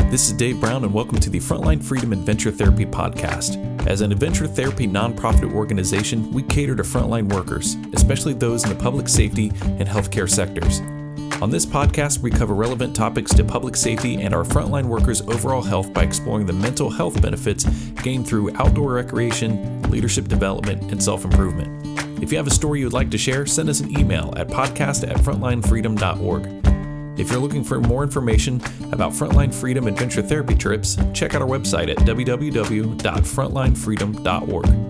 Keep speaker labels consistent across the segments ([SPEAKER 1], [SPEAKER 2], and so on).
[SPEAKER 1] This is Dave Brown, and welcome to the Frontline Freedom Adventure Therapy Podcast. As an adventure therapy nonprofit organization, we cater to frontline workers, especially those in the public safety and healthcare sectors. On this podcast, we cover relevant topics to public safety and our frontline workers' overall health by exploring the mental health benefits gained through outdoor recreation, leadership development, and self-improvement. If you have a story you would like to share, send us an email at podcast@frontlinefreedom.org. If you're looking for more information about Frontline Freedom Adventure Therapy trips, check out our website at www.frontlinefreedom.org.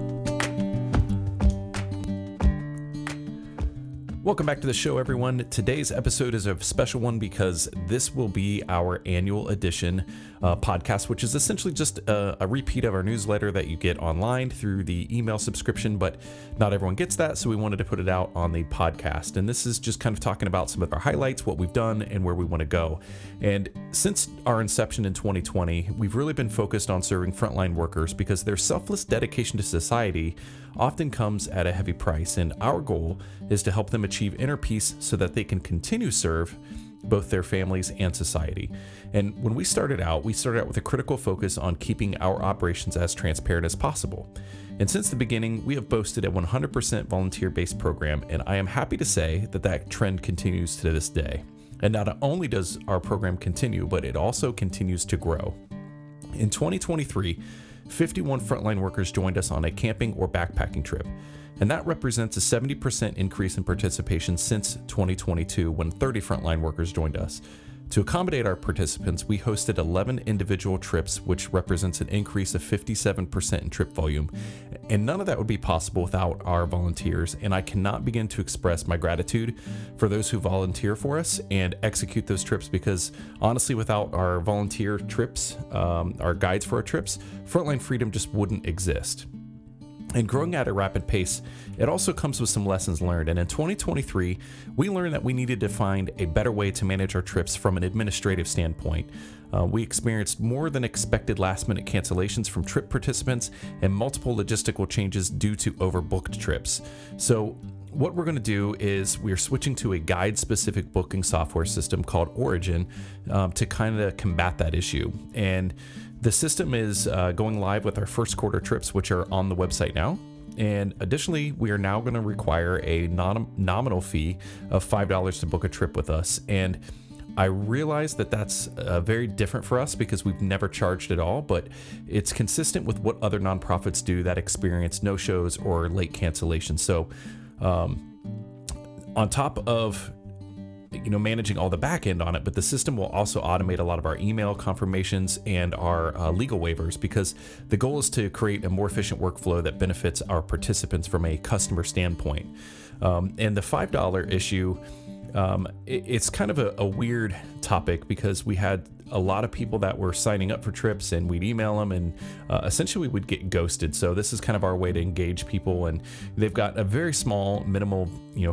[SPEAKER 1] Welcome back to the show, everyone. Today's episode is a special one because this will be our annual edition podcast, which is essentially just a repeat of our newsletter that you get online through the email subscription, but not everyone gets that, so we wanted to put it out on the podcast. And this is just kind of talking about some of our highlights, what we've done, and where we want to go. And since our inception in 2020, we've really been focused on serving frontline workers because their selfless dedication to society often comes at a heavy price, and our goal is to help them achieve inner peace so that they can continue to serve both their families and society. And when we started out with a critical focus on keeping our operations as transparent as possible. And since the beginning, we have boasted a 100% volunteer-based program, and I am happy to say that that trend continues to this day. And not only does our program continue, but it also continues to grow. In 2023, 51 frontline workers joined us on a camping or backpacking trip, and that represents a 70% increase in participation since 2022 when 30 frontline workers joined us. To accommodate our participants, we hosted 11 individual trips, which represents an increase of 57% in trip volume, and none of that would be possible without our volunteers, and I cannot begin to express my gratitude for those who volunteer for us and execute those trips, because honestly, without our volunteer trips, our guides for our trips, Frontline Freedom just wouldn't exist. And growing at a rapid pace, it also comes with some lessons learned. And in 2023, we learned that we needed to find a better way to manage our trips from an administrative standpoint. We experienced more than expected last-minute cancellations from trip participants and multiple logistical changes due to overbooked trips. So what we're going to do is we're switching to a guide-specific booking software system called Origin to kind of combat that issue. And the system is going live with our first quarter trips, which are on the website now. And additionally, we are now going to require a nominal fee of $5 to book a trip with us. And I realize that that's very different for us because we've never charged at all, but it's consistent with what other nonprofits do that experience no-shows or late cancellations. So on top of managing all the back end on it, but the system will also automate a lot of our email confirmations and our legal waivers, because the goal is to create a more efficient workflow that benefits our participants from a customer standpoint. And the $5 issue, it's kind of a weird topic because we had a lot of people that were signing up for trips, and we'd email them, and essentially we would get ghosted. So this is kind of our way to engage people, and they've got a very small minimal,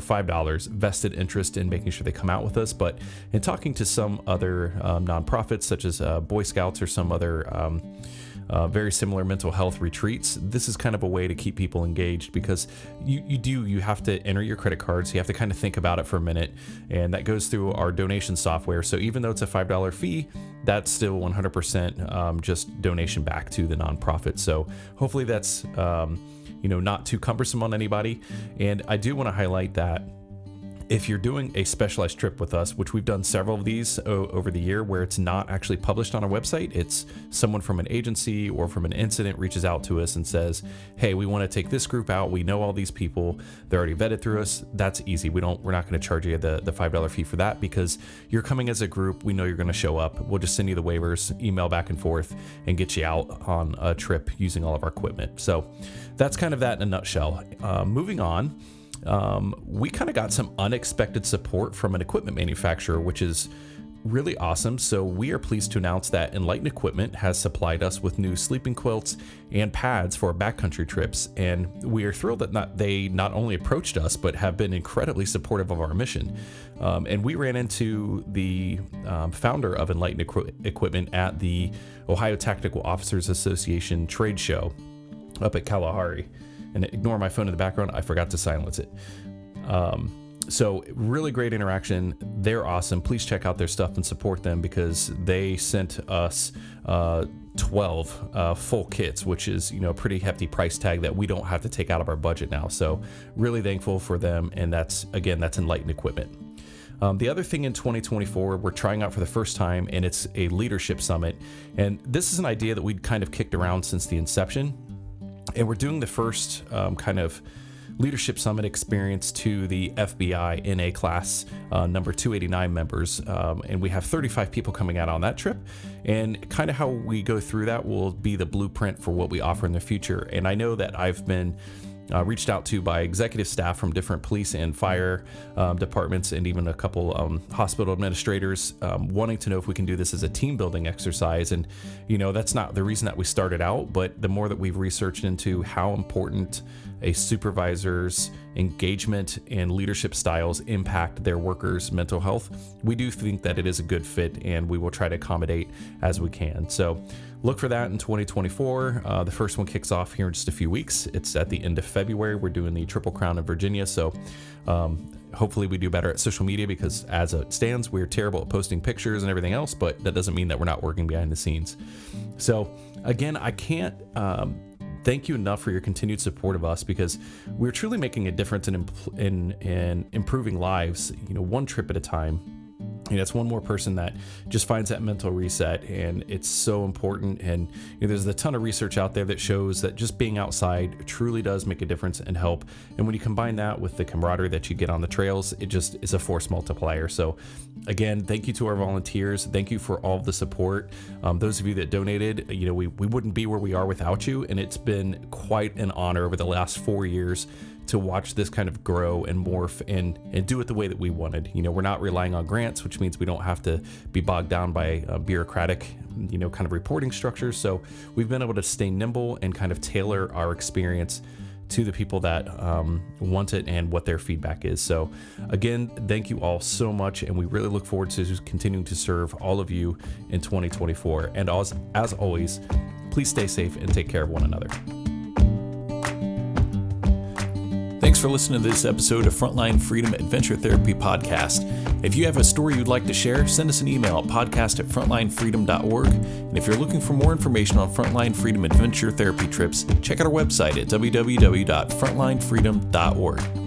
[SPEAKER 1] $5 vested interest in making sure they come out with us. But in talking to some other nonprofits, such as Boy Scouts or some other very similar mental health retreats, this is kind of a way to keep people engaged, because you have to enter your credit cards. You have to kind of think about it for a minute, and that goes through our donation software. So even though it's a $5 fee, that's still 100% just donation back to the nonprofit. So hopefully that's not too cumbersome on anybody. And I do want to highlight that if you're doing a specialized trip with us, which we've done several of these over the year where it's not actually published on our website, it's someone from an agency or from an incident reaches out to us and says, hey, we want to take this group out. We know all these people. They're already vetted through us. That's easy. We're not going to charge you the $5 fee for that, because you're coming as a group. We know you're going to show up. We'll just send you the waivers, email back and forth, and get you out on a trip using all of our equipment. So that's kind of that in a nutshell. Moving on. We kind of got some unexpected support from an equipment manufacturer, which is really awesome. So we are pleased to announce that Enlighten Equipment has supplied us with new sleeping quilts and pads for our backcountry trips. And we are thrilled that they not only approached us, but have been incredibly supportive of our mission. And we ran into the founder of Enlighten Equipment at the Ohio Tactical Officers Association trade show up at Kalahari. And ignore my phone in the background, I forgot to silence it. So really great interaction. They're awesome. Please check out their stuff and support them because they sent us 12 full kits, which is, a pretty hefty price tag that we don't have to take out of our budget now. So really thankful for them. And that's Enlightened Equipment. The other thing in 2024, we're trying out for the first time, and it's a leadership summit. And this is an idea that we'd kind of kicked around since the inception. And we're doing the first kind of leadership summit experience to the FBI NA class number 289 members. And we have 35 people coming out on that trip. And kind of how we go through that will be the blueprint for what we offer in the future. And I know that I've been reached out to by executive staff from different police and fire departments, and even a couple hospital administrators wanting to know if we can do this as a team building exercise. And that's not the reason that we started out, but the more that we've researched into how important a supervisor's engagement and leadership styles impact their workers' mental health, we do think that it is a good fit, and we will try to accommodate as we can. So look for that in 2024. The first one kicks off here in just a few weeks. It's at the end of February. We're doing the Triple Crown in Virginia. So hopefully we do better at social media, because as it stands, we're terrible at posting pictures and everything else, but that doesn't mean that we're not working behind the scenes. So again, I can't thank you enough for your continued support of us, because we're truly making a difference in improving lives, one trip at a time. It's one more person that just finds that mental reset, and it's so important. And there's a ton of research out there that shows that just being outside truly does make a difference and help. And when you combine that with the camaraderie that you get on the trails, it just is a force multiplier. So again, thank you to our volunteers. Thank you for all of the support. Those of you that donated, we wouldn't be where we are without you. And it's been quite an honor over the last 4 years to watch this kind of grow and morph and do it the way that we wanted. We're not relying on grants, which means we don't have to be bogged down by bureaucratic, kind of reporting structures. So we've been able to stay nimble and kind of tailor our experience to the people that want it and what their feedback is. So again, thank you all so much. And we really look forward to continuing to serve all of you in 2024. And as always, please stay safe and take care of one another. Thanks for listening to this episode of Frontline Freedom Adventure Therapy Podcast. If you have a story you'd like to share, send us an email at podcast@frontlinefreedom.org. And if you're looking for more information on Frontline Freedom Adventure Therapy trips, check out our website at www.frontlinefreedom.org.